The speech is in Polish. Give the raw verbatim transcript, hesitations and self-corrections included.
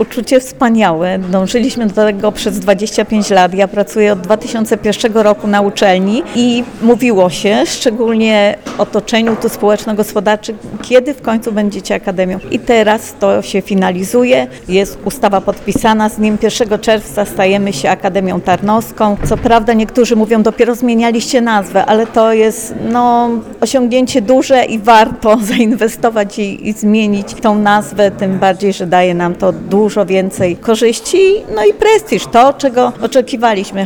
uczucie wspaniałe. Dążyliśmy do tego przez dwadzieścia pięć lat. Ja pracuję od dwa tysiące pierwszego roku na uczelni i mówiło się, szczególnie w otoczeniu tu społeczno-gospodarczym, kiedy w końcu będziecie akademią. I teraz to się finalizuje. Jest ustawa podpisana. Z dniem pierwszego czerwca stajemy się Akademią Tarnowską. Co prawda niektórzy mówią, dopiero zmienialiście nazwę, ale to jest no, osiągnięcie duże i warto zainwestować i, i zmienić tą nazwę, tym bardziej, że daje nam to dużo więcej korzyści, no i prestiż, to czego oczekiwaliśmy.